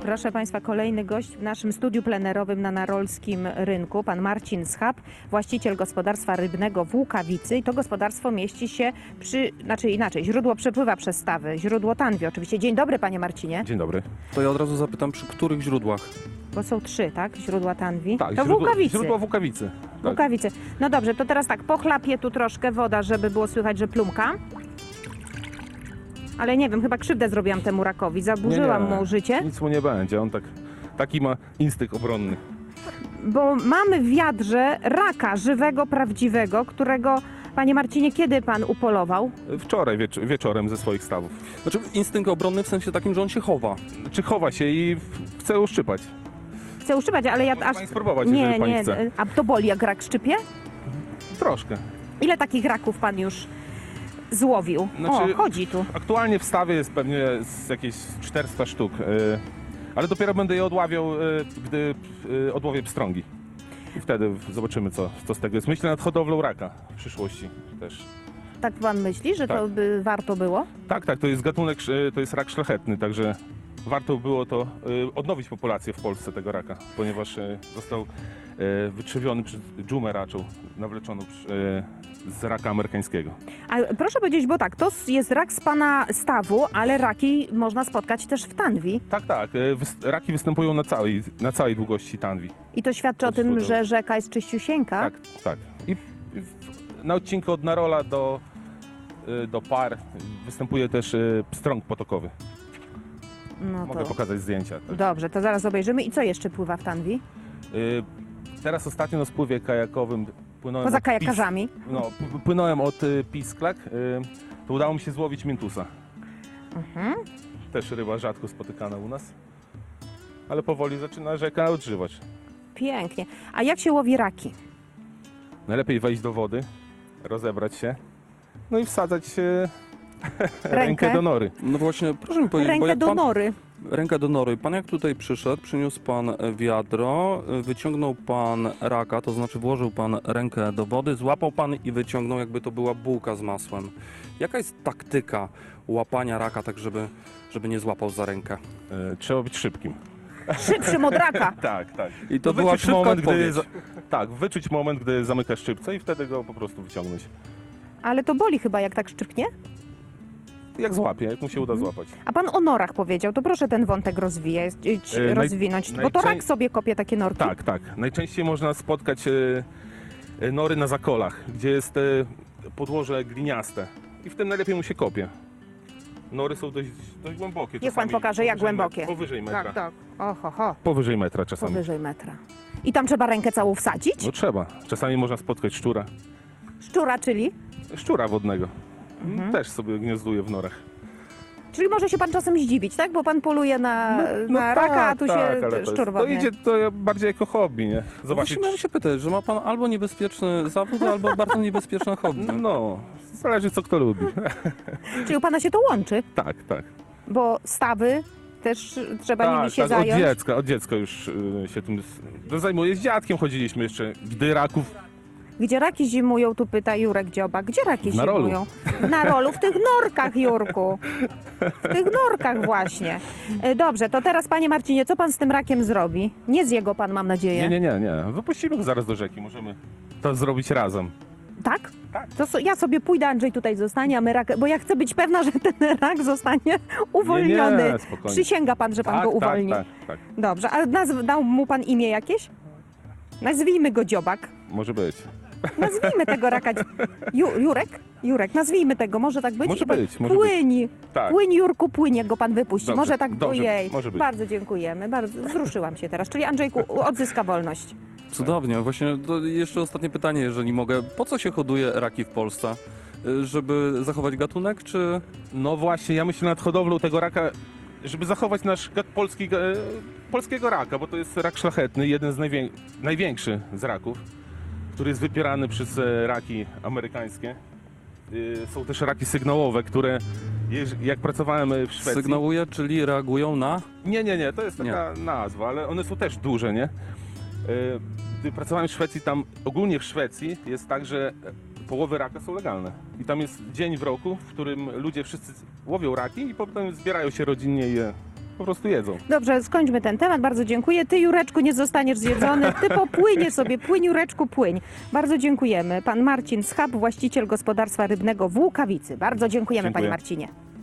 Proszę Państwa, kolejny gość w naszym studiu plenerowym na Narolskim Rynku, pan Marcin Schab, właściciel gospodarstwa rybnego w Łukawicy. I to gospodarstwo mieści się źródło przepływa przez Stawy, źródło Tanwi oczywiście. Dzień dobry, panie Marcinie. Dzień dobry. To ja od razu zapytam, przy których źródłach? Bo są 3, tak? Źródła Tanwi. Tak, to w Łukawicy. Źródło w Łukawicy. W Łukawicy. No dobrze, to teraz tak, pochlapię tu troszkę woda, żeby było słychać, że plumka. Ale nie wiem, chyba krzywdę zrobiłam temu rakowi, zaburzyłam mu życie. Nic mu nie będzie, on taki ma instynkt obronny. Bo mamy w wiadrze raka żywego, prawdziwego, którego, panie Marcinie, kiedy pan upolował? Wczoraj wieczorem ze swoich stawów. Znaczy instynkt obronny w sensie takim, że on się chowa. Czy chowa się i chce uszczypać? Chcę uszczypać, ale ja Może pani spróbować, jeżeli pani chce. A to boli, jak rak szczypie? Troszkę. Ile takich raków pan już złowił? Znaczy, Chodzi tu. Aktualnie w stawie jest pewnie z jakieś 400 sztuk, ale dopiero będę je odławiał, gdy odłowię pstrągi. I wtedy zobaczymy, co z tego jest. Myślę nad hodowlą raka w przyszłości też. Tak pan myśli, że to Tak. by warto było? Tak, to jest gatunek, to jest rak szlachetny, także warto było to odnowić populację w Polsce tego raka, ponieważ został wytrzewiony przez dżumę raczą, nawleczoną z raka amerykańskiego. A proszę powiedzieć, bo tak, to jest rak z pana stawu, ale raki można spotkać też w Tanwi. Tak, raki występują na całej długości Tanwi. I to świadczy o Od tym, wschodu. że rzeka jest czyściusieńka. Tak. I na odcinku od Narola do Par występuje też pstrąg potokowy. No Mogę to pokazać zdjęcia. Tak. dobrze, to zaraz obejrzymy. I co jeszcze pływa w Tanwi? Teraz ostatnio na spływie kajakowym płynąłem Poza od kajakarzami. Płynąłem od Pisklak, to udało mi się złowić miętusa. Też ryba rzadko spotykana u nas, ale powoli zaczyna rzeka odżywać. Pięknie. A jak się łowi raki? Najlepiej wejść do wody, rozebrać się, no i wsadzać rękę do nory. No właśnie, proszę mi powiedzieć, bo Rękę jak do pan... nory. Rękę do nory. Pan jak tutaj przyszedł, przyniósł pan wiadro, wyciągnął pan raka, to znaczy włożył pan rękę do wody, złapał pan i wyciągnął, jakby to była bułka z masłem. Jaka jest taktyka łapania raka, tak żeby nie złapał za rękę? Trzeba być szybkim. Szybszym od raka. Tak. I to No, była wyczuć szybka moment, odpowiedź. wyczuć moment, gdy zamyka szczypce i wtedy go po prostu wyciągnąć. Ale to boli chyba, jak tak szczypnie. Jak złapie, jak mu się uda złapać. A pan o norach powiedział, to proszę ten wątek rozwinąć, bo to rak sobie kopie takie norki. Tak. Najczęściej można spotkać nory na zakolach, gdzie jest podłoże gliniaste i w tym najlepiej mu się kopie. Nory są dość głębokie. Niech pan czasami pokaże, jak głębokie. Powyżej metra. Tak. Oho. Powyżej metra czasami. Powyżej metra. I tam trzeba rękę całą wsadzić? No trzeba. Czasami można spotkać szczura. Szczura, czyli? Szczura wodnego. Też sobie gniazduje w norach. Czyli może się pan czasem zdziwić, tak? Bo pan poluje na raka, a tu się ale szczur to wodny. idzie to bardziej jako hobby, nie? Zobaczcie, Właśnie miałem się pytać, że ma pan albo niebezpieczny zawód, albo bardzo niebezpieczne hobby. No, zależy co kto lubi. Czyli u pana się to łączy, Tak. bo stawy też trzeba nimi się zająć. Od dziecka już się tym zajmuję. Z dziadkiem chodziliśmy jeszcze, gdy raków. Gdzie raki zimują, tu pyta Jurek Dzioba. Gdzie raki W Narolu. zimują? W Narolu, w tych norkach, Jurku. W tych norkach właśnie. Dobrze, to teraz, panie Marcinie, co pan z tym rakiem zrobi? Nie zje go pan, mam nadzieję. Nie. Wypuścimy go zaraz do rzeki. Możemy to zrobić razem. Tak? Tak. To ja sobie pójdę, Andrzej tutaj zostanie, a my rak, bo ja chcę być pewna, że ten rak zostanie uwolniony. Nie, spokojnie. Przysięga pan, że pan go uwolni. Tak. Dobrze, a dał mu pan imię jakieś? Nazwijmy go Dziobak. Może być. Nazwijmy tego raka. Jurek, nazwijmy tego, może tak być? Może I pan być, może Płyń, Tak. płyń Jurku, płyń, jak go pan wypuści. Dobrze, może tak, dobrze, ojej. może być. Bardzo dziękujemy, bardzo wzruszyłam się teraz. Czyli Andrzejku odzyska wolność. Cudownie. Właśnie to jeszcze ostatnie pytanie, jeżeli mogę. Po co się hoduje raki w Polsce? Żeby zachować gatunek, czy... No właśnie, ja myślę nad hodowlą tego raka, żeby zachować nasz polskiego raka, bo to jest rak szlachetny, jeden z największy z raków, który jest wypierany przez raki amerykańskie. Są też raki sygnałowe, które jak pracowałem w Szwecji... Sygnałuje, czyli reagują na... Nie, to jest taka nazwa, ale one są też duże, nie? Gdy pracowałem w Szwecji, tam ogólnie w Szwecji jest tak, że połowy raka są legalne. I tam jest dzień w roku, w którym ludzie wszyscy łowią raki i potem zbierają się rodzinnie i je po prostu jedzą. Dobrze, skończmy ten temat. Bardzo dziękuję. Ty, Jureczku, nie zostaniesz zjedzony. Ty popłynie sobie. Płyń, Jureczku, płyń. Bardzo dziękujemy. Pan Marcin Schab, właściciel gospodarstwa rybnego w Łukawicy. Bardzo dziękujemy, Dziękuję. panie Marcinie.